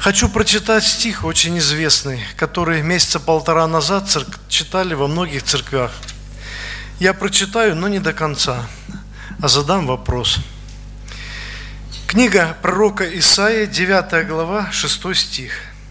Хочу прочитать стих очень известный, который месяца полтора назад читали во многих церквях. Я прочитаю, но не до конца, а задам вопрос. Книга пророка Исаии, 9 глава, 6 стих.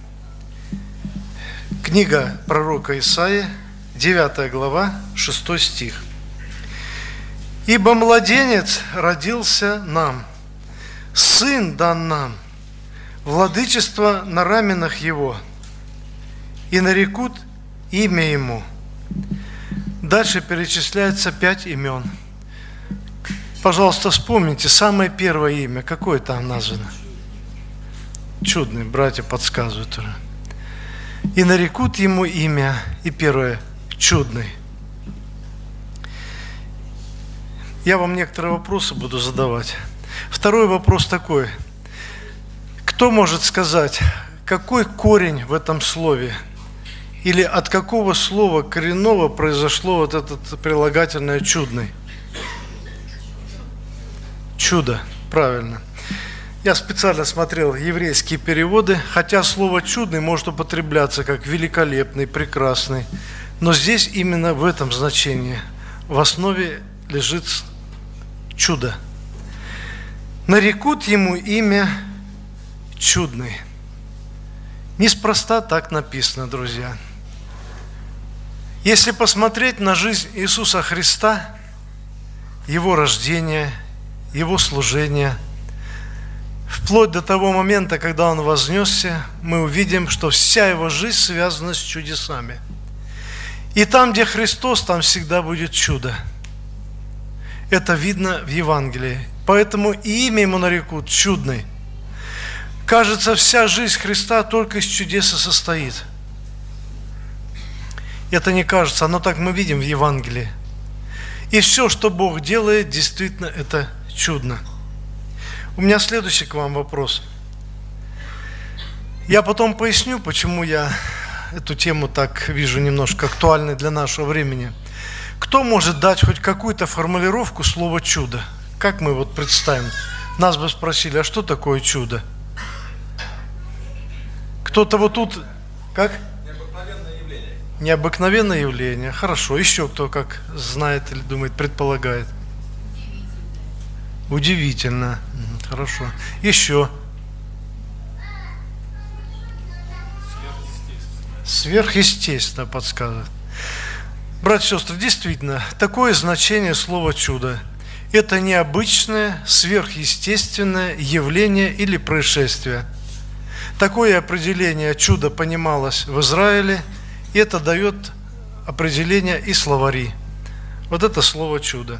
Книга пророка Исаии, 9 глава, 6 стих. «Ибо младенец родился нам, сын дан нам, владычество на раменах его, и нарекут имя ему». Дальше перечисляется 5 имен. Пожалуйста, вспомните, самое первое имя, какое там названо? Чудный, братья подсказывают уже. «И нарекут ему имя», и первое, чудный. Я вам некоторые вопросы буду задавать. Второй вопрос такой. Кто может сказать, какой корень в этом слове? Или от какого слова коренного произошло вот это прилагательное «чудный»? Чудо, правильно. Я специально смотрел еврейские переводы, хотя слово «чудный» может употребляться как «великолепный», «прекрасный». Но здесь именно в этом значении, в основе лежит чудо. Нарекут ему имя чудный. Неспроста так написано, друзья. Если посмотреть на жизнь Иисуса Христа, Его рождение, Его служение, вплоть до того момента, когда Он вознесся, мы увидим, что вся Его жизнь связана с чудесами. И там, где Христос, там всегда будет чудо. Это видно в Евангелии. Поэтому и имя Ему нарекут чудный. Кажется, вся жизнь Христа только из чудес и состоит. Это не кажется, оно так мы видим в Евангелии. И все, что Бог делает, действительно это чудно. У меня следующий к вам вопрос. Я потом поясню, почему я эту тему так вижу немножко актуальной для нашего времени. Кто может дать хоть какую-то формулировку слова «чудо»? Как мы вот представим? Нас бы спросили, а что такое чудо? Кто-то вот тут... Как? Необыкновенное явление. Необыкновенное явление. Хорошо. Еще кто как знает или думает, предполагает? Удивительно. Хорошо. Еще. Сверхъестественно подсказывает. Братья и сестры, действительно, такое значение слова «чудо». Это необычное, сверхъестественное явление или происшествие. Такое определение чуда понималось в Израиле, и это дает определение и словари. Вот это слово «чудо».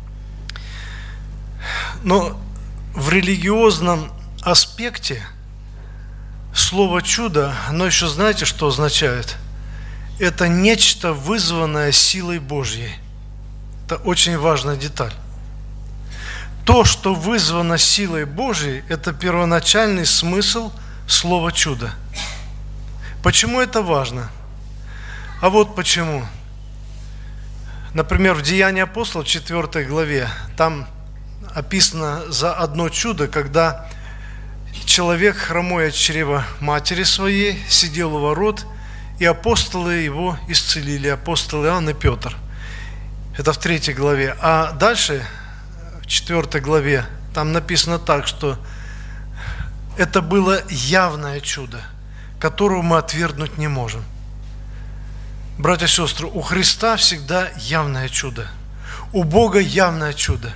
Но в религиозном аспекте слово «чудо», оно еще знаете, что означает? Это нечто, вызванное силой Божьей. Это очень важная деталь. То, что вызвано силой Божьей, это первоначальный смысл слова «чудо». Почему это важно? А вот почему. Например, в Деянии апостолов, 4 главе, там описано за одно чудо, когда человек, хромой от чрева матери своей, сидел у ворот, и апостолы его исцелили, апостолы Иоанн и Петр. Это в 3 главе. А дальше, в 4 главе, там написано так, что это было явное чудо, которого мы отвергнуть не можем. Братья и сестры, у Христа всегда явное чудо. У Бога явное чудо.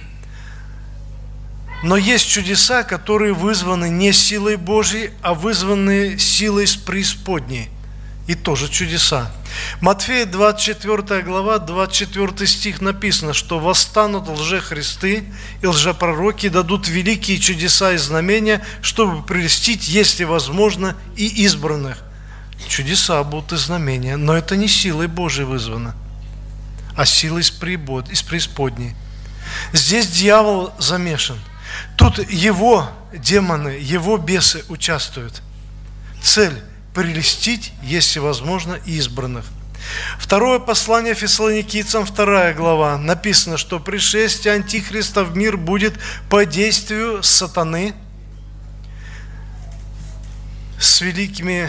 Но есть чудеса, которые вызваны не силой Божьей, а вызваны силой с преисподней. И тоже чудеса. Матфея 24 глава, 24 стих написано, что восстанут лжехристы и лжепророки, дадут великие чудеса и знамения, чтобы прельстить, если возможно, и избранных. Чудеса будут и знамения, но это не силой Божией вызвано, а силой из преисподней. Здесь дьявол замешан. Тут его демоны, его бесы участвуют. Цель – прельстить, если возможно, избранных. Второе послание Фессалоникийцам, 2 глава, написано, что пришествие Антихриста в мир будет по действию сатаны с с великими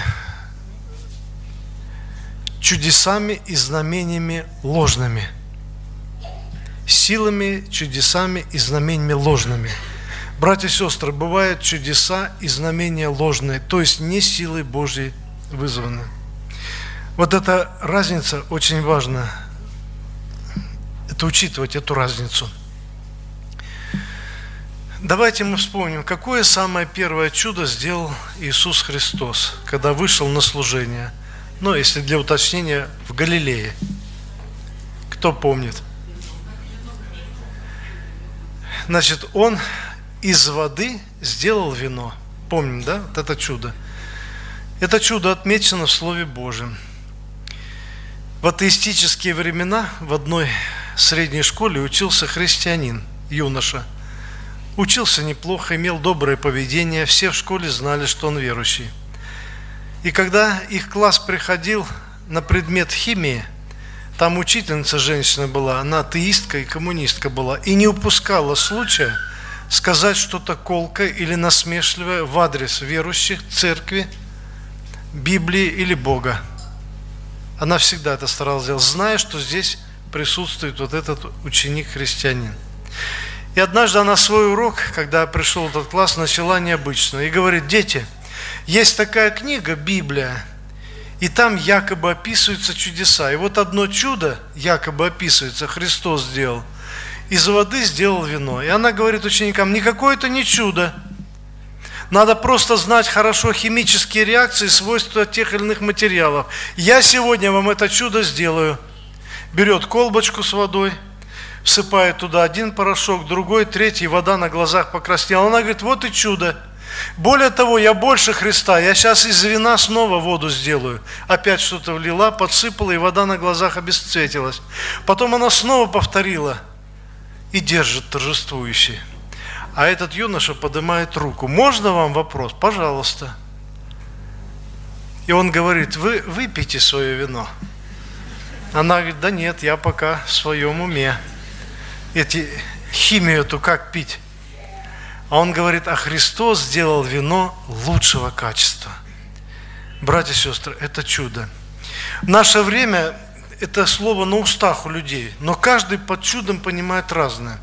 чудесами и знамениями ложными. Силами, чудесами и знамениями ложными. Братья и сестры, бывают чудеса и знамения ложные, то есть не силой Божьей вызваны. Вот эта разница очень важна. Это учитывать эту разницу. Давайте мы вспомним, какое самое первое чудо сделал Иисус Христос, когда вышел на служение. Ну, если для уточнения, в Галилее. Кто помнит? Значит, Он из воды сделал вино. Помним, да? Вот это чудо. Это чудо отмечено в Слове Божьем. В атеистические времена в одной средней школе учился христианин, юноша. Учился неплохо, имел доброе поведение, все в школе знали, что он верующий. И когда их класс приходил на предмет химии, там учительница женщина была, она атеистка и коммунистка была, и не упускала случая сказать что-то колкое или насмешливое в адрес верующих, церкви, Библии или Бога. Она всегда это старалась делать, зная, что здесь присутствует вот этот ученик-христианин. И однажды она свой урок, когда пришел в этот класс, начала необычно. И говорит: дети, есть такая книга, Библия, и там якобы описываются чудеса. И вот одно чудо якобы описывается, Христос сделал. Из воды сделал вино. И она говорит ученикам: никакое это не чудо. Надо просто знать хорошо химические реакции, свойства тех или иных материалов. Я сегодня вам это чудо сделаю. Берет колбочку с водой, всыпает туда один порошок, другой, третий, вода на глазах покраснела. Она говорит: вот и чудо. Более того, я больше Христа, я сейчас из вина снова воду сделаю. Опять что-то влила, подсыпала, и вода на глазах обесцветилась. Потом она снова повторила и держит торжествующий. А этот юноша поднимает руку: можно вам вопрос? Пожалуйста. И он говорит: вы выпейте свое вино. Она говорит: да нет, я пока в своем уме. Химию эту как пить? А он говорит: а Христос сделал вино лучшего качества. Братья и сестры, это чудо. В наше время это слово на устах у людей, но каждый под чудом понимает разное.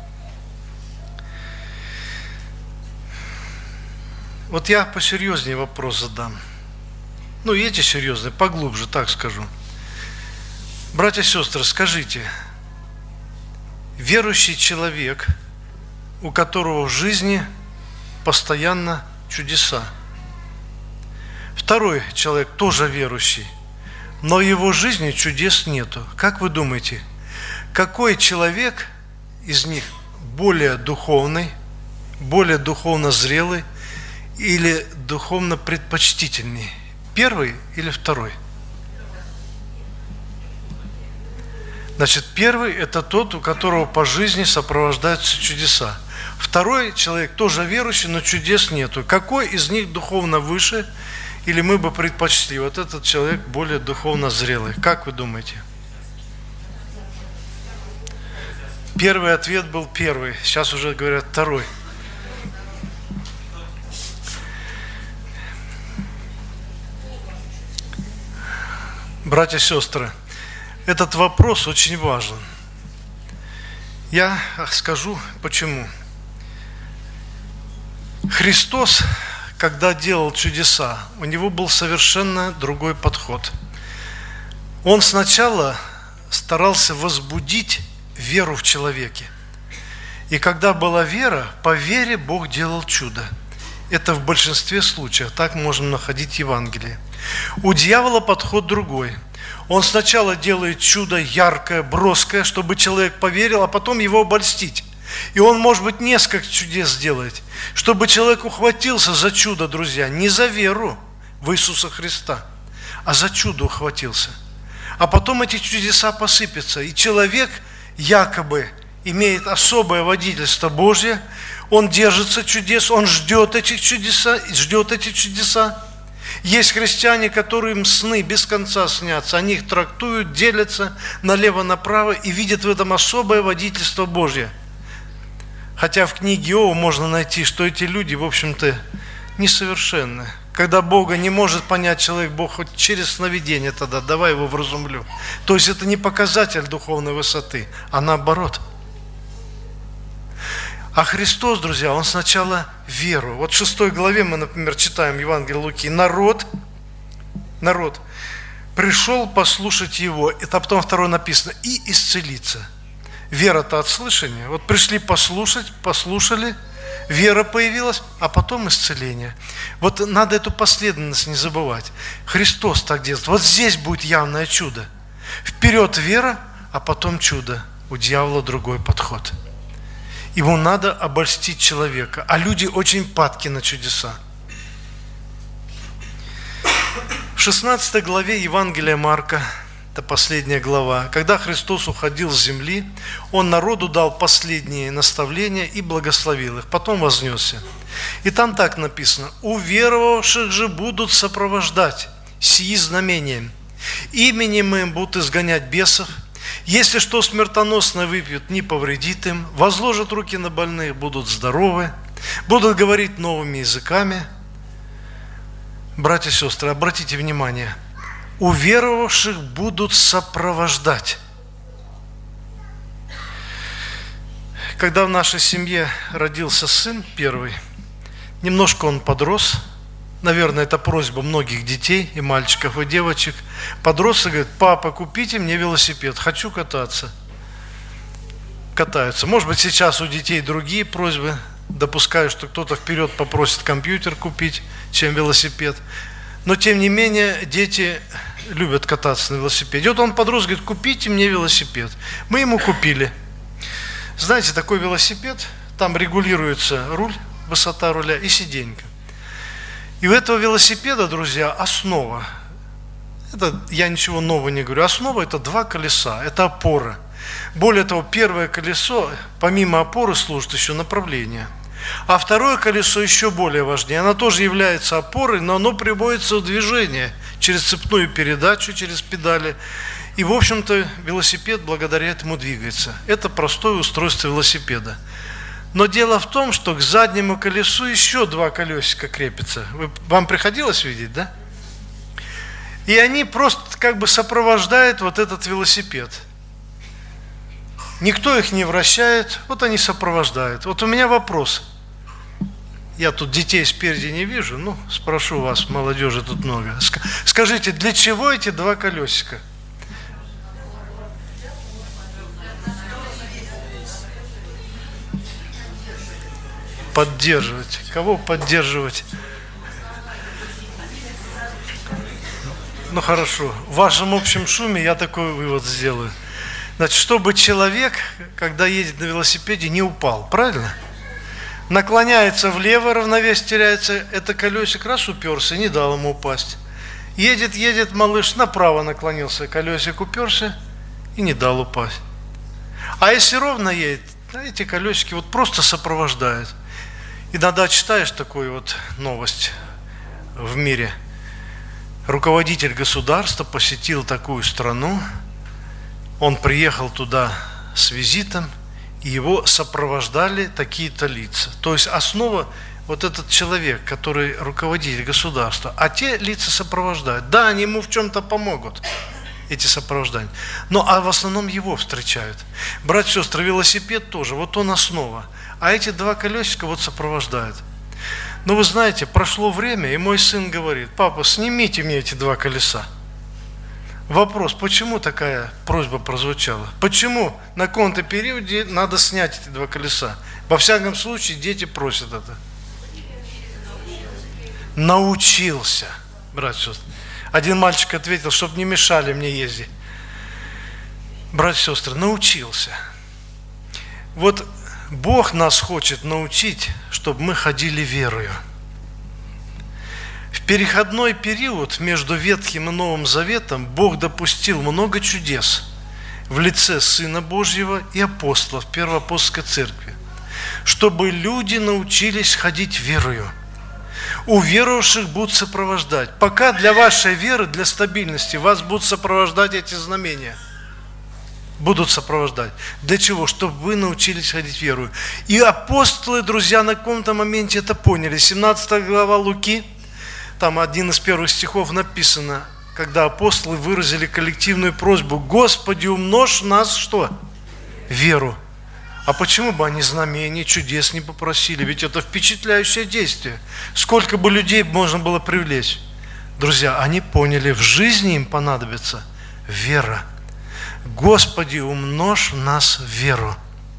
Вот я посерьезнее вопрос задам. Ну, и эти серьезные, поглубже, так скажу. Братья и сестры, скажите, верующий человек, у которого в жизни постоянно чудеса. Второй человек тоже верующий, но в его жизни чудес нету. Как вы думаете, какой человек из них более духовный, более духовно зрелый или духовно предпочтительней? Первый или второй? Значит, первый – это тот, у которого по жизни сопровождаются чудеса. Второй человек тоже верующий, но чудес нету. Какой из них духовно выше, или мы бы предпочли? Вот этот человек более духовно зрелый. Как вы думаете? Первый ответ был первый, сейчас уже говорят второй. Братья и сестры, этот вопрос очень важен. Я скажу почему. Христос, когда делал чудеса, у него был совершенно другой подход. Он сначала старался возбудить веру в человеке. И когда была вера, по вере Бог делал чудо. Это в большинстве случаев, так можем находить в Евангелии. У дьявола подход другой. Он сначала делает чудо яркое, броское, чтобы человек поверил, а потом его обольстить. И он, может быть, несколько чудес сделает, чтобы человек ухватился за чудо, друзья, не за веру в Иисуса Христа, а за чудо ухватился. А потом эти чудеса посыпятся, и человек якобы имеет особое водительство Божье, он держится чудес, он ждет этих чудеса. Есть христиане, которым сны без конца снятся, они их трактуют, делятся налево-направо и видят в этом особое водительство Божье. Хотя в книге Иова можно найти, что эти люди, в общем-то, несовершенны. Когда Бога не может понять человек, Бог хоть через сновидение тогда, давай его вразумлю. То есть это не показатель духовной высоты, а наоборот. А Христос, друзья, Он сначала веру. Вот в 6 главе мы, например, читаем Евангелие Луки. Народ пришел послушать Его. Это потом второе написано. И исцелиться. Вера-то от слышания. Вот пришли послушать, послушали, вера появилась, а потом исцеление. Вот надо эту последовательность не забывать. Христос так делает. Вот здесь будет явное чудо. Вперед вера, а потом чудо. У дьявола другой подход. Ему надо обольстить человека. А люди очень падки на чудеса. В 16 главе Евангелия Марка, это последняя глава, когда Христос уходил с земли, Он народу дал последние наставления и благословил их, потом вознесся. И там так написано: «Уверовавших же будут сопровождать сии знамения. Именем им будут изгонять бесов, если что смертоносное выпьют, не повредит им, возложат руки на больных, будут здоровы, будут говорить новыми языками». Братья и сестры, обратите внимание, уверовавших будут сопровождать. Когда в нашей семье родился сын первый, немножко он подрос, наверное, это просьба многих детей, и мальчиков, и девочек, подрос и говорит: папа, купите мне велосипед, хочу кататься. Катаются. Может быть, сейчас у детей другие просьбы, допускаю, что кто-то вперед попросит компьютер купить, чем велосипед. Но, тем не менее, дети любят кататься на велосипеде. Вот он подрос, говорит: купите мне велосипед. Мы ему купили. Знаете, такой велосипед, там регулируется руль, высота руля и сиденька. И у этого велосипеда, друзья, основа. Это я ничего нового не говорю. Основа – это 2 колеса, это опора. Более того, первое колесо, помимо опоры, служит еще направление. А второе колесо еще более важнее. Оно тоже является опорой, но оно приводится в движение через цепную передачу, через педали. И, в общем-то, велосипед благодаря этому двигается. Это простое устройство велосипеда. Но дело в том, что к заднему колесу еще 2 колесика крепятся. Вам приходилось видеть, да? И они просто как бы сопровождают вот этот велосипед. Никто их не вращает, вот они сопровождают. Вот у меня вопрос. Я тут детей спереди не вижу, ну, спрошу вас, молодежи тут много. Скажите, для чего эти 2 колесика? Поддерживать. Кого поддерживать? Ну хорошо, в вашем общем шуме я такой вывод сделаю. Значит, чтобы человек, когда едет на велосипеде, не упал, правильно? Наклоняется влево, равновесие теряется, это колесик раз уперся, не дал ему упасть. Едет малыш, направо наклонился, колесик уперся и не дал упасть. А если ровно едет, эти колесики вот просто сопровождают. Иногда читаешь такую вот новость в мире. Руководитель государства посетил такую страну, он приехал туда с визитом, и его сопровождали такие-то лица. То есть основа вот этот человек, который руководитель государства, а те лица сопровождают. Да, они ему в чем-то помогут, эти сопровождания. Но в основном его встречают. Братья и сестры, велосипед тоже, вот он основа. А эти 2 колесика вот сопровождают. Но вы знаете, прошло время, и мой сын говорит: папа, снимите мне эти 2 колеса. Вопрос, почему такая просьба прозвучала? Почему на каком-то периоде надо снять эти 2 колеса? Во всяком случае, дети просят это. Научился, братья и сестры. Один мальчик ответил: чтобы не мешали мне ездить. Братья и сестры, научился. Вот Бог нас хочет научить, чтобы мы ходили верою. В переходной период между Ветхим и Новым Заветом Бог допустил много чудес в лице Сына Божьего и апостолов Первой апостольской церкви, чтобы люди научились ходить верою. Уверовавших будут сопровождать. Пока для вашей веры, для стабильности вас будут сопровождать эти знамения. Будут сопровождать. Для чего? Чтобы вы научились ходить верою. И апостолы, друзья, на каком-то моменте это поняли. 17 глава Луки, там один из первых стихов написано, когда апостолы выразили коллективную просьбу: Господи, умножь нас что? Веру. А почему бы они знамений, чудес не попросили? Ведь это впечатляющее действие. Сколько бы людей можно было привлечь? Друзья, они поняли, в жизни им понадобится вера. Господи, умножь нас в веру.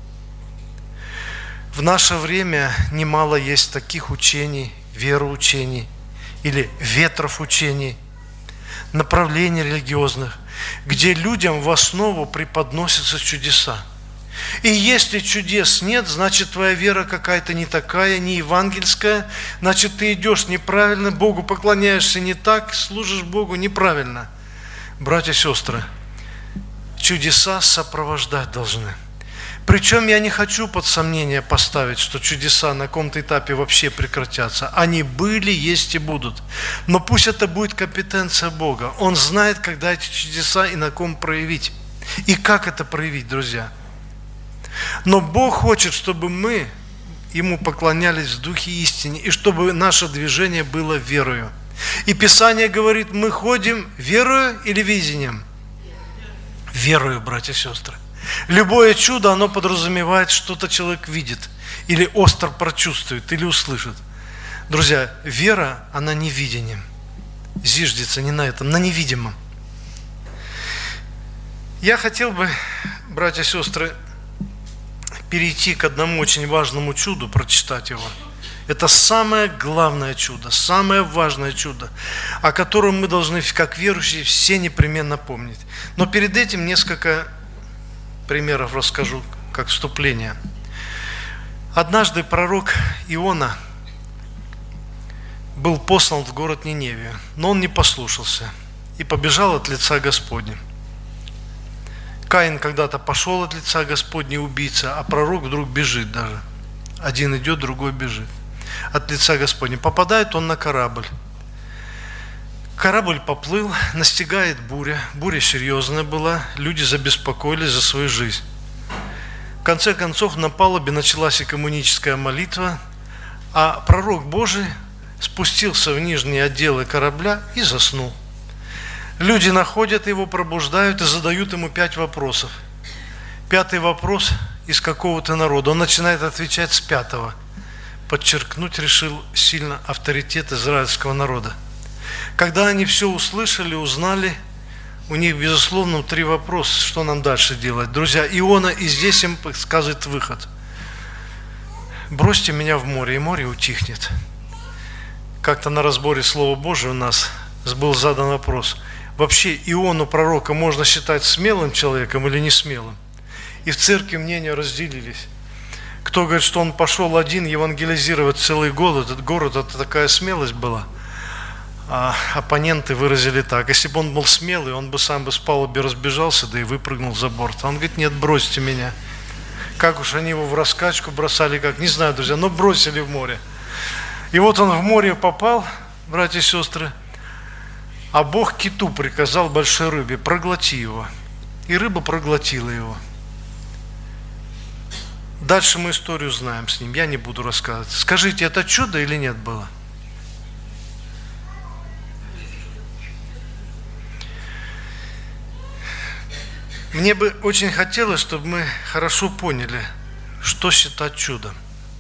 В наше время немало есть таких учений, вероучений или ветров учений, направлений религиозных, где людям в основу преподносятся чудеса. И если чудес нет, значит твоя вера какая-то не такая, не евангельская, значит ты идешь неправильно, Богу поклоняешься не так, служишь Богу неправильно. Братья и сестры, чудеса сопровождать должны. Причем я не хочу под сомнение поставить, что чудеса на каком-то этапе вообще прекратятся. Они были, есть и будут. Но пусть это будет компетенция Бога. Он знает, когда эти чудеса и на ком проявить. И как это проявить, друзья. Но Бог хочет, чтобы мы Ему поклонялись в духе истине, и чтобы наше движение было верою. И Писание говорит, мы ходим верою или видением? Верою, братья и сестры. Любое чудо, оно подразумевает, что-то человек видит, или остро прочувствует, или услышит. Друзья, вера, она не видением. Зиждется не на этом, на невидимом. Я хотел бы, братья и сестры, перейти к одному очень важному чуду, прочитать его. Это самое главное чудо, самое важное чудо, о котором мы должны, как верующие, все непременно помнить. Но перед этим несколько примеров расскажу, как вступление. Однажды пророк Иона был послан в город Ниневию, но он не послушался и побежал от лица Господня. Каин когда-то пошел от лица Господня, убийца, а пророк вдруг бежит даже. Один идет, другой бежит от лица Господня. Попадает он на корабль. Корабль поплыл, настигает буря. Буря серьезная была, люди забеспокоились за свою жизнь. В конце концов на палубе началась экуменическая молитва, а пророк Божий спустился в нижние отделы корабля и заснул. Люди находят его, пробуждают и задают ему 5 вопросов. 5-й вопрос из какого-то народа. Он начинает отвечать с 5-го. Подчеркнуть решил сильно авторитет израильского народа. Когда они все услышали, узнали, у них, безусловно, 3 вопроса, что нам дальше делать. Друзья, Иона и здесь им подсказывает выход. Бросьте меня в море, и море утихнет. Как-то на разборе Слова Божия у нас был задан вопрос. Вообще Иону, пророка, можно считать смелым человеком или не смелым? И в церкви мнения разделились. Кто говорит, что он пошел один евангелизировать целый город, этот город, это такая смелость была. А оппоненты выразили так: если бы он был смелый, он бы сам с палубы разбежался, да и выпрыгнул за борт. А он говорит, нет, бросьте меня. Как уж они его в раскачку бросали, как, не знаю, друзья, но бросили в море. И вот он в море попал, братья и сестры, а Бог киту приказал большой рыбе: проглоти его. И рыба проглотила его. Дальше мы историю знаем с ним, я не буду рассказывать. Скажите, это чудо или нет было? Мне бы очень хотелось, чтобы мы хорошо поняли, что считать чудом.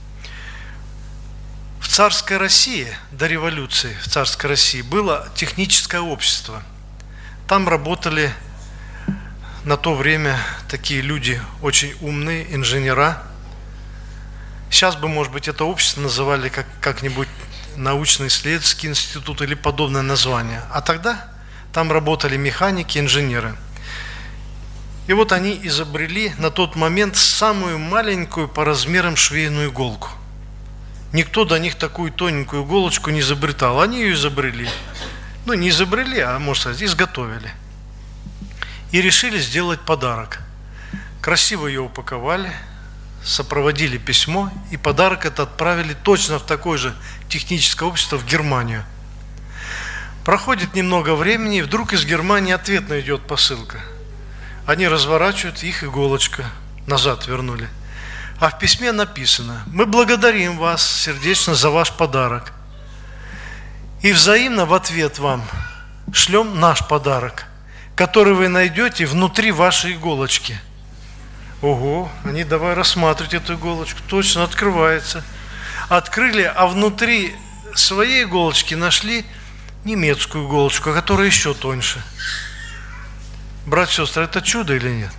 В царской России, до революции в царской России, было техническое общество. Там работали на то время такие люди, очень умные, инженера. Сейчас бы, может быть, это общество называли как-нибудь научно-исследовательский институт или подобное название. А тогда там работали механики, инженеры. И вот они изобрели на тот момент самую маленькую по размерам швейную иголку. Никто до них такую тоненькую иголочку не изобретал. Они ее изобрели. Ну, не изобрели, а, можно сказать, изготовили. И решили сделать подарок. Красиво ее упаковали, сопроводили письмо, и подарок этот отправили точно в такое же техническое общество в Германию. Проходит немного времени, и вдруг из Германии ответно идет посылка. Они разворачивают, их иголочка назад вернули. А в письме написано: мы благодарим вас сердечно за ваш подарок. И взаимно в ответ вам шлем наш подарок, который вы найдете внутри вашей иголочки. Ого, они давай рассматривать эту иголочку. Точно, открывается. Открыли, а внутри своей иголочки нашли немецкую иголочку, которая еще тоньше. Братья и сестры, это чудо или нет?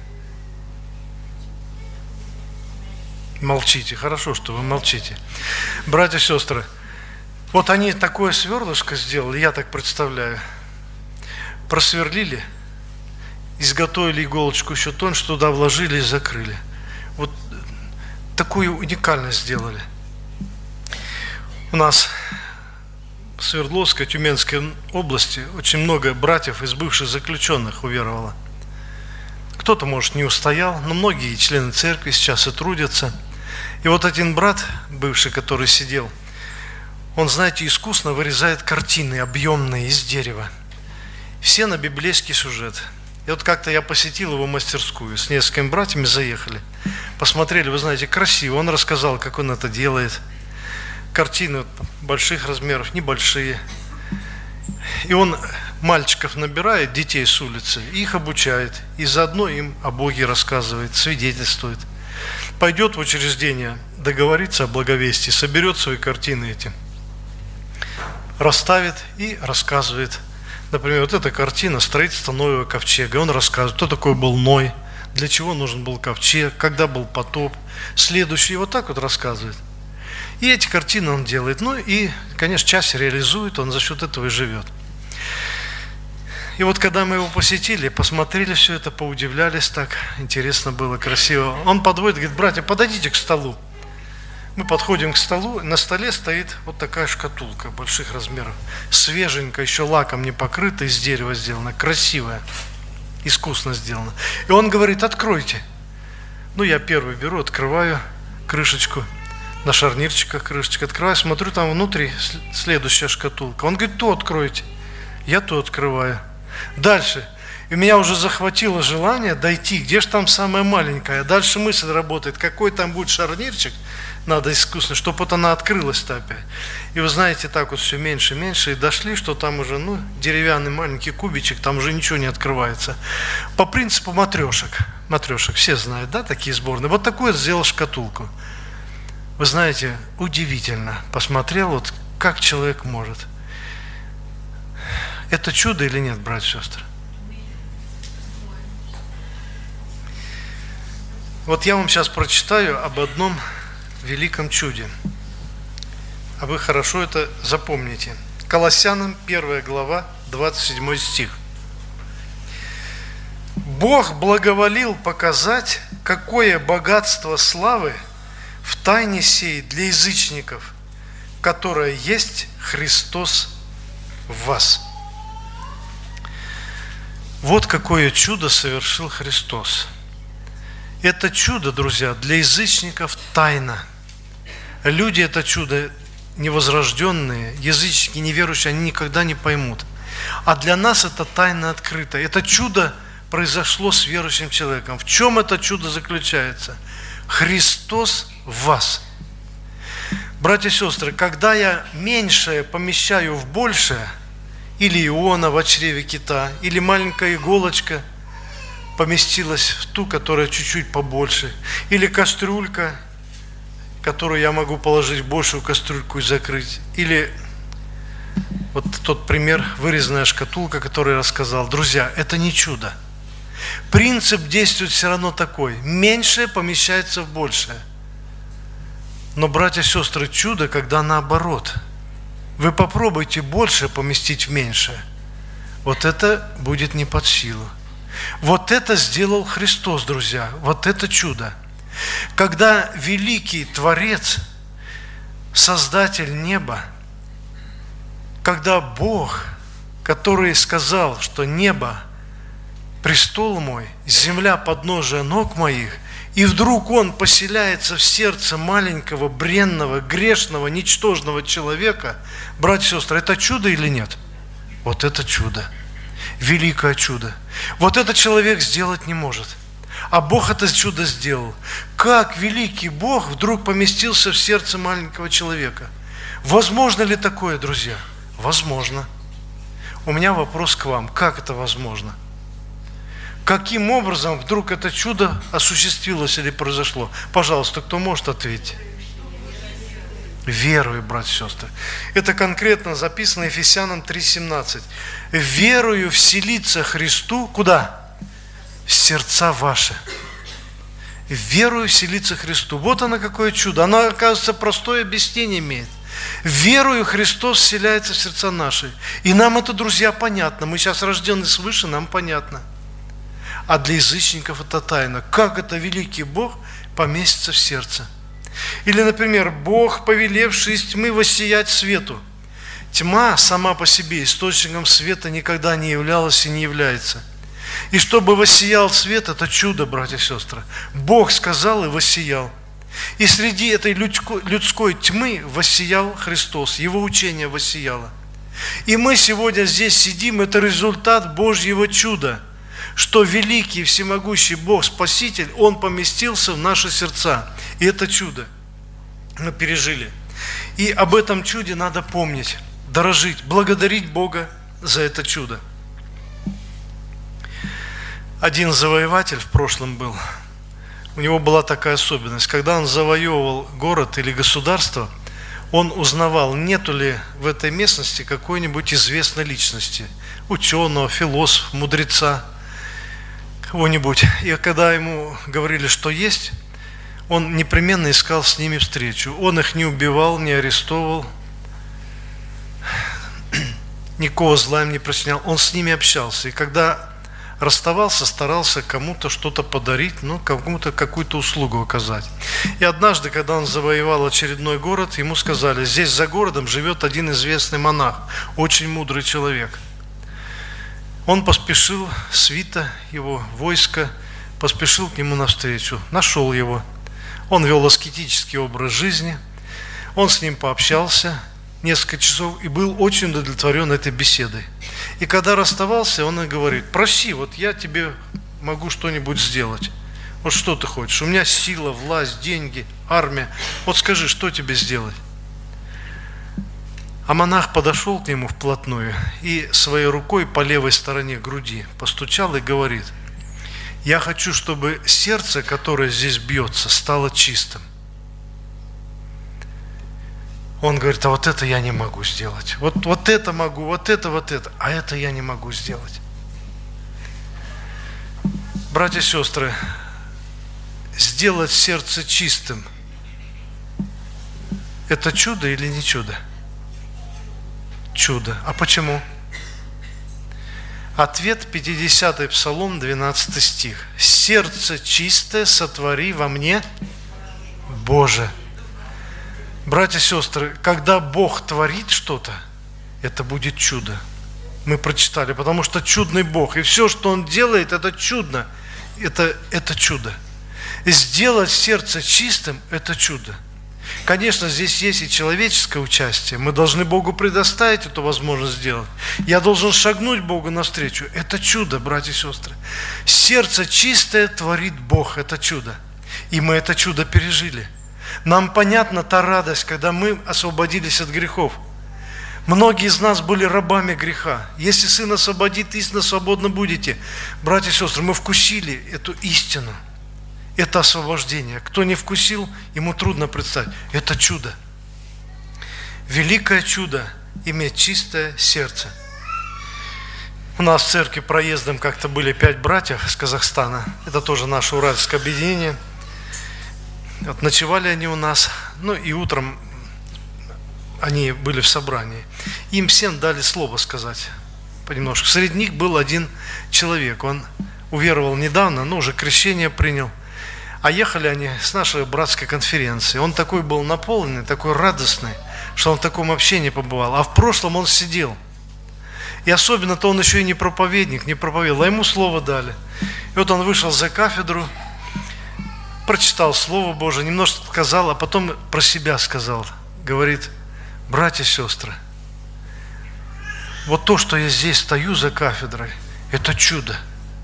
Молчите, хорошо, что вы молчите. Братья и сестры, вот они такое сверлышко сделали, я так представляю. Просверлили, изготовили иголочку еще тоньше, туда вложили и закрыли. Вот такую уникальность сделали. У нас в Свердловской, Тюменской области очень много братьев из бывших заключенных уверовало. Кто-то, может, не устоял, но многие члены церкви сейчас и трудятся. И вот один брат, бывший, который сидел, он, знаете, искусно вырезает картины объемные из дерева. Все на библейский сюжет. И вот как-то я посетил его мастерскую, с несколькими братьями заехали, посмотрели, вы знаете, красиво. Он рассказал, как он это делает. Картины больших размеров, небольшие. И он мальчиков набирает, детей с улицы, и их обучает. И заодно им о Боге рассказывает, свидетельствует. Пойдет в учреждение, договорится о благовестии, соберет свои картины эти, расставит и рассказывает. Например, вот эта картина «Строительство Ноева ковчега». Он рассказывает, кто такой был Ной, для чего нужен был ковчег, когда был потоп. Следующий вот так вот рассказывает. И эти картины он делает. Ну и, конечно, часть реализует, он за счет этого и живет. И вот когда мы его посетили, посмотрели все это, поудивлялись так, интересно было, красиво. Он подводит, говорит: братья, подойдите к столу. Мы подходим к столу, на столе стоит вот такая шкатулка больших размеров, свеженькая, еще лаком не покрыта, из дерева сделана, красивая, искусно сделана. И он говорит: откройте. Ну, я первый беру, открываю крышечку, на шарнирчиках крышечка, открываю, смотрю, там внутри следующая шкатулка. Он говорит: то откройте. Я то открываю. Дальше. И меня уже захватило желание дойти, где же там самая маленькая. Дальше мысль работает, какой там будет шарнирчик, надо искусно, чтобы вот она открылась-то опять. И вы знаете, так вот все меньше и меньше, и дошли, что там уже, деревянный маленький кубичек, там уже ничего не открывается. По принципу матрешек. Матрешек, все знают, да, такие сборные. Вот такую сделал шкатулку. Вы знаете, удивительно. Посмотрел, вот как человек может. Это чудо или нет, братья и сестры? Вот я вам сейчас прочитаю об одном великом чуде. А вы хорошо это запомните. Колоссянам 1 глава, 27 стих. Бог благоволил показать, какое богатство славы в тайне сей для язычников, которое есть Христос в вас. Вот какое чудо совершил Христос. Это чудо, друзья, для язычников тайна. Люди это чудо невозрожденные, язычники, неверующие, они никогда не поймут. А для нас это тайна открыта. Это чудо произошло с верующим человеком. В чем это чудо заключается? Христос в вас. Братья и сестры, когда я меньшее помещаю в большее, или Иона в чреве кита, или маленькая иголочка поместилась в ту, которая чуть-чуть побольше, или кастрюлька, которую я могу положить в большую кастрюльку и закрыть, или вот тот пример, вырезанная шкатулка, который я рассказал. Друзья, это не чудо. Принцип действует все равно такой. Меньшее помещается в большее. Но, братья и сестры, чудо, когда наоборот. Вы попробуйте больше поместить в меньшее. Вот это будет не под силу. Вот это сделал Христос, друзья. Вот это чудо. Когда великий Творец, Создатель неба, когда Бог, который сказал, что небо престол мой, земля подножие ног моих, и вдруг Он поселяется в сердце маленького, бренного, грешного, ничтожного человека, братья и сестры, это чудо или нет? Вот это чудо. Великое чудо. Вот этот человек сделать не может. А Бог это чудо сделал. Как великий Бог вдруг поместился в сердце маленького человека? Возможно ли такое, друзья? Возможно. У меня вопрос к вам. Как это возможно? Каким образом вдруг это чудо осуществилось или произошло? Пожалуйста, кто может ответить? Верую, братья и сестры. Это конкретно записано Ефесянам 3:17. Верую вселиться Христу, куда? В сердца ваши. Верую вселиться Христу. Вот оно какое чудо. Оно, оказывается, простое объяснение имеет. Верую, Христос вселяется в сердца наши. И нам это, друзья, понятно. Мы сейчас рождены свыше, нам понятно. А для язычников это тайна. Как это великий Бог поместится в сердце? Или, например, Бог, повелевший из тьмы воссиять свету. Тьма сама по себе источником света никогда не являлась и не является. И чтобы воссиял свет, это чудо, братья и сестры. Бог сказал и воссиял. И среди этой людской тьмы воссиял Христос, Его учение воссияло. И мы сегодня здесь сидим, это результат Божьего чуда, что великий, всемогущий Бог, Спаситель, Он поместился в наши сердца. И это чудо мы пережили. И об этом чуде надо помнить, дорожить, благодарить Бога за это чудо. Один завоеватель в прошлом был, у него была такая особенность. Когда он завоевывал город или государство, он узнавал, нету ли в этой местности какой-нибудь известной личности, ученого, философа, мудреца, кого-нибудь. И когда ему говорили, что есть, он непременно искал с ними встречу. Он их не убивал, не арестовывал, никакого зла им не причинял. Он с ними общался. И когда расставался, старался кому-то что-то подарить, кому-то какую-то услугу оказать. И однажды, когда он завоевал очередной город, ему сказали, здесь за городом живет один известный монах, очень мудрый человек. Он поспешил, свита его, войско, поспешил к нему навстречу, нашел его. Он вел аскетический образ жизни, он с ним пообщался несколько часов и был очень удовлетворен этой беседой. И когда расставался, он и говорит, проси, вот я тебе могу что-нибудь сделать. Вот что ты хочешь? У меня сила, власть, деньги, армия. Вот скажи, что тебе сделать? А монах подошел к нему вплотную и своей рукой по левой стороне груди постучал и говорит, я хочу, чтобы сердце, которое здесь бьется, стало чистым. Он говорит, а вот это я не могу сделать. Вот это могу, вот это, а это я не могу сделать. Братья и сестры, сделать сердце чистым – это чудо или не чудо? Чудо. А почему? Ответ 50-й Псалом, 12 стих. «Сердце чистое сотвори во мне, Боже». Братья и сестры, когда Бог творит что-то, это будет чудо. Мы прочитали, потому что чудный Бог. И все, что Он делает, это чудно. Это чудо. Сделать сердце чистым – это чудо. Конечно, здесь есть и человеческое участие. Мы должны Богу предоставить эту возможность сделать. Я должен шагнуть Богу навстречу. Это чудо, братья и сестры. Сердце чистое творит Бог. Это чудо. И мы это чудо пережили. Нам понятна та радость, когда мы освободились от грехов. Многие из нас были рабами греха. Если Сын освободит, истинно свободно будете. Братья и сестры, мы вкусили эту истину. Это освобождение. Кто не вкусил, ему трудно представить. Это чудо. Великое чудо иметь чистое сердце. У нас в церкви проездом как-то были 5 братьев из Казахстана. Это тоже наше уральское объединение. Вот ночевали они у нас, и утром они были в собрании. Им всем дали слово сказать понемножку. Среди них был один человек, он уверовал недавно, уже крещение принял. А ехали они с нашей братской конференции. Он такой был наполненный, такой радостный, что он в таком общении побывал. А в прошлом он сидел. И особенно-то он еще и не проповедник, не проповедовал, а ему слово дали. И вот он вышел за кафедру, прочитал Слово Божие, немножко сказал, а потом про себя сказал. Говорит, братья и сестры, вот то, что я здесь стою за кафедрой, это чудо.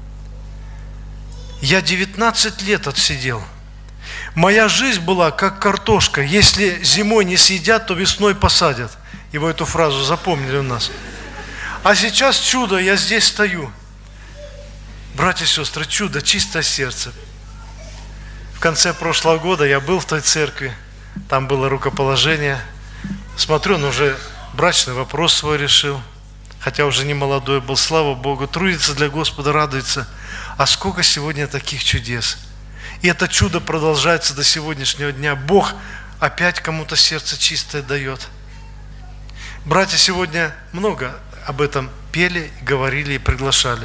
Я 19 лет отсидел. Моя жизнь была как картошка. Если зимой не съедят, то весной посадят. И вы эту фразу запомнили у нас. А сейчас чудо, я здесь стою. Братья и сестры, чудо, чистое сердце. В конце прошлого года я был в той церкви, там было рукоположение. Смотрю, он уже брачный вопрос свой решил, хотя уже не молодой был, слава Богу, трудится для Господа, радуется. А сколько сегодня таких чудес. И это чудо продолжается до сегодняшнего дня. Бог опять кому-то сердце чистое дает. Братья сегодня много об этом пели, говорили и приглашали.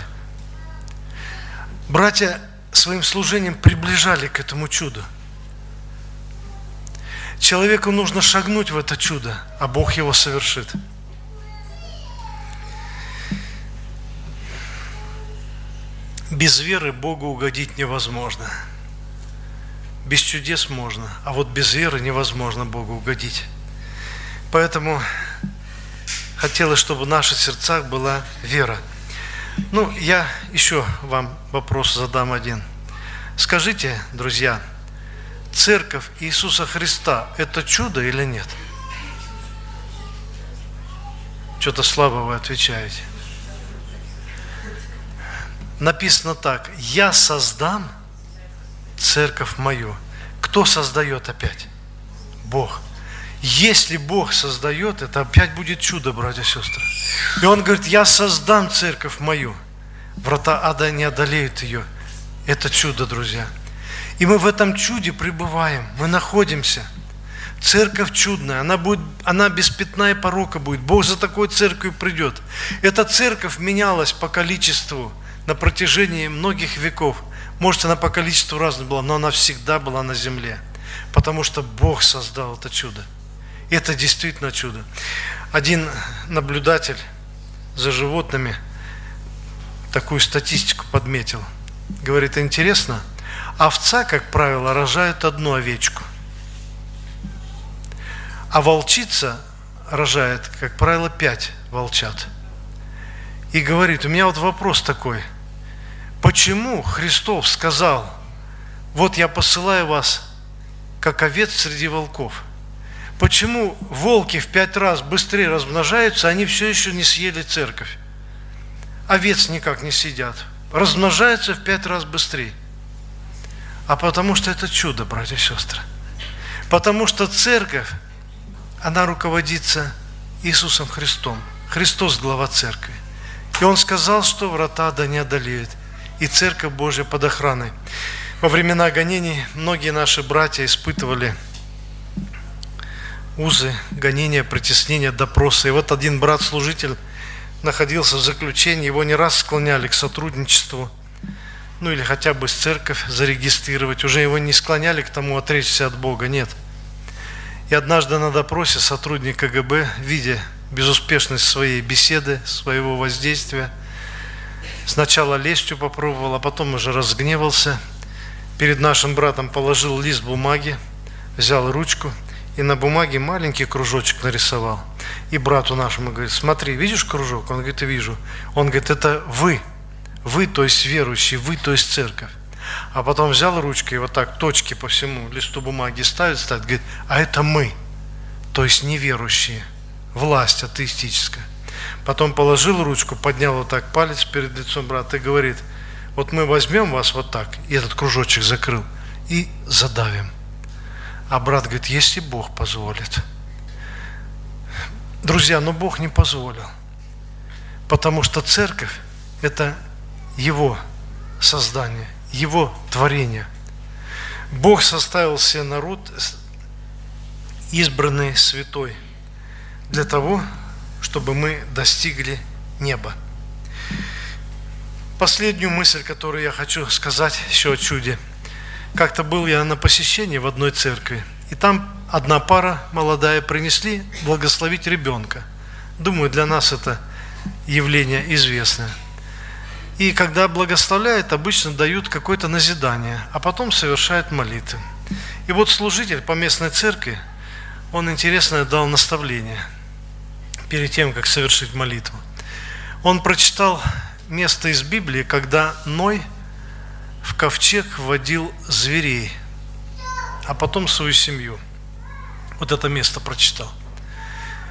Братья своим служением приближали к этому чуду. Человеку нужно шагнуть в это чудо, а Бог его совершит. Без веры Богу угодить невозможно. Без чудес можно, а вот без веры невозможно Богу угодить. Поэтому хотелось, чтобы в наших сердцах была вера. Я еще вам вопрос задам один. Скажите, друзья, Церковь Иисуса Христа – это чудо или нет? Что-то слабо вы отвечаете. Написано так: «Я создам церковь мою». Кто создает опять? Бог. Если Бог создает, это опять будет чудо, братья и сестры. И Он говорит: «Я создам церковь мою». Врата ада не одолеют ее. Это чудо, друзья. И мы в этом чуде пребываем, мы находимся. Церковь чудная, она без пятна и порока будет. Бог за такой церковью придет. Эта церковь менялась по количеству на протяжении многих веков. Может, она по количеству разной была, но она всегда была на земле. Потому что Бог создал это чудо. И это действительно чудо. Один наблюдатель за животными такую статистику подметил. Говорит: интересно, овца, как правило, рожает одну овечку, а волчица рожает, как правило, 5 волчат. И говорит: у меня вот вопрос такой: почему Христос сказал: вот я посылаю вас, как овец среди волков? Почему волки в 5 раз быстрее размножаются, они все еще не съели церковь? Овец никак не съедят. Размножаются в 5 раз быстрее. А потому что это чудо, братья и сестры. Потому что церковь, она руководится Иисусом Христом. Христос – глава церкви. И Он сказал, что врата ада не одолеют. И церковь Божья под охраной. Во времена гонений многие наши братья испытывали узы, гонения, притеснения, допросы. И вот один брат-служитель находился в заключении, его не раз склоняли к сотрудничеству, или хотя бы с церковь зарегистрировать. Уже его не склоняли к тому отречься от Бога, нет. И однажды на допросе сотрудник КГБ, видя безуспешность своей беседы, своего воздействия, сначала лестью попробовал, а потом уже разгневался. Перед нашим братом положил лист бумаги, взял ручку и на бумаге маленький кружочек нарисовал. И брату нашему говорит: смотри, видишь кружок? Он говорит: вижу. Он говорит: это вы. Вы, то есть верующие, вы, то есть церковь. А потом взял ручкой и вот так точки по всему листу бумаги ставит, говорит: а это мы, то есть неверующие, власть атеистическая. Потом положил ручку, поднял вот так палец перед лицом брата и говорит: вот мы возьмем вас вот так, и этот кружочек закрыл, и задавим. А брат говорит: если Бог позволит. Друзья, но Бог не позволил. Потому что церковь – это Его создание, Его творение. Бог составил себе народ, избранный, святой, для того, чтобы мы достигли неба. Последнюю мысль, которую я хочу сказать еще о чуде. Как-то был я на посещении в одной церкви, и там одна пара молодая принесли благословить ребенка. Думаю, для нас это явление известное. И когда благословляют, обычно дают какое-то назидание, а потом совершают молитвы. И вот служитель по местной церкви, он интересное дал наставление перед тем, как совершить молитву. Он прочитал место из Библии, когда Ной в ковчег вводил зверей, а потом свою семью. Вот это место прочитал.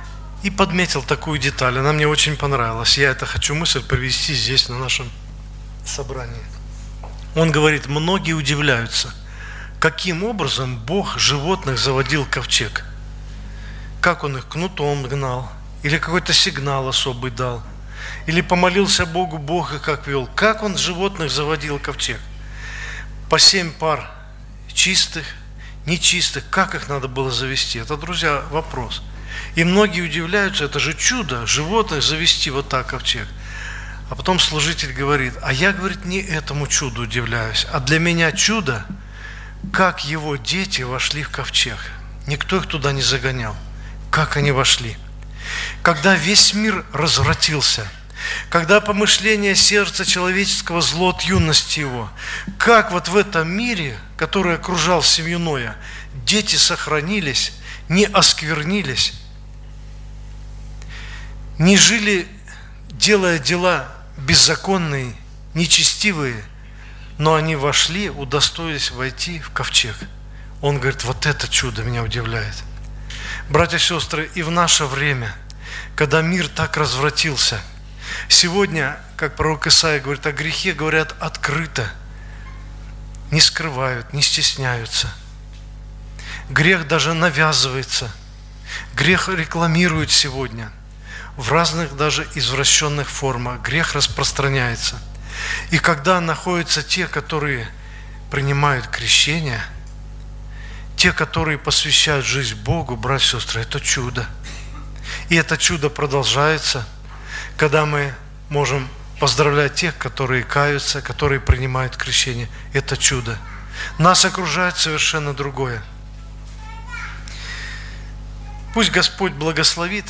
И подметил такую деталь, она мне очень понравилась. Я это хочу мысль привести здесь, на нашем собрании. Он говорит, многие удивляются, каким образом Бог животных заводил в ковчег. Как Он их кнутом гнал, или какой-то сигнал особый дал, или помолился Богу, Бог их как вел. Как Он животных заводил в ковчег? По 7 пар чистых, нечистых, как их надо было завести? Это, друзья, вопрос. И многие удивляются, это же чудо, животных завести вот так в ковчег. А потом служитель говорит, а я, говорит, не этому чуду удивляюсь, а для меня чудо, как его дети вошли в ковчег. Никто их туда не загонял. Как они вошли? Когда весь мир развратился, когда помышление сердца человеческого зло от юности его, как вот в этом мире, который окружал семью Ноя, дети сохранились, не осквернились, не жили, делая дела беззаконные, нечестивые, но они вошли, удостоились войти в ковчег. Он говорит, вот это чудо меня удивляет. Братья и сестры, и в наше время, когда мир так развратился, сегодня, как пророк Исаия говорит, о грехе говорят открыто, не скрывают, не стесняются. Грех даже навязывается, грех рекламируют сегодня. В разных даже извращенных формах грех распространяется. И когда находятся те, которые принимают крещение, те, которые посвящают жизнь Богу, братья и сестры, это чудо. И это чудо продолжается, когда мы можем поздравлять тех, которые каются, которые принимают крещение. Это чудо. Нас окружает совершенно другое. Пусть Господь благословит,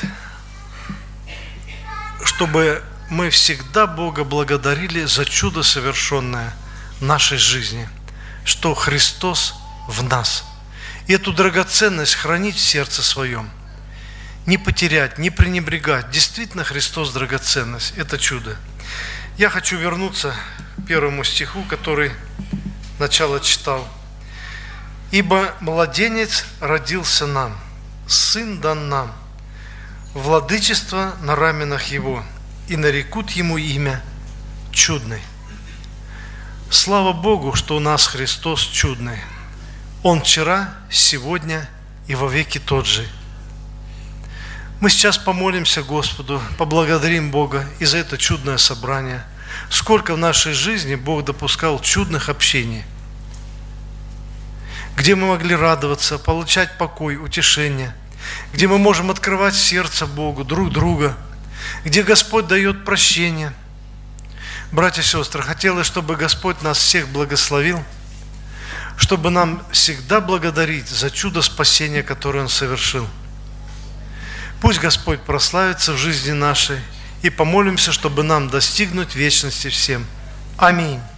чтобы мы всегда Бога благодарили за чудо, совершенное в нашей жизни, что Христос в нас. И эту драгоценность хранить в сердце своем, не потерять, не пренебрегать. Действительно, Христос драгоценность, это чудо. Я хочу вернуться к первому стиху, который начало читал. «Ибо младенец родился нам, сын дан нам, владычество на раменах его, и нарекут ему имя Чудный». Слава Богу, что у нас Христос чудный. Он вчера, сегодня и вовеки тот же. Мы сейчас помолимся Господу, поблагодарим Бога и за это чудное собрание. Сколько в нашей жизни Бог допускал чудных общений, где мы могли радоваться, получать покой, утешение, где мы можем открывать сердце Богу, друг друга, где Господь дает прощение. Братья и сестры, хотелось, чтобы Господь нас всех благословил, чтобы нам всегда благодарить за чудо спасения, которое Он совершил. Пусть Господь прославится в жизни нашей, и помолимся, чтобы нам достигнуть вечности всем. Аминь.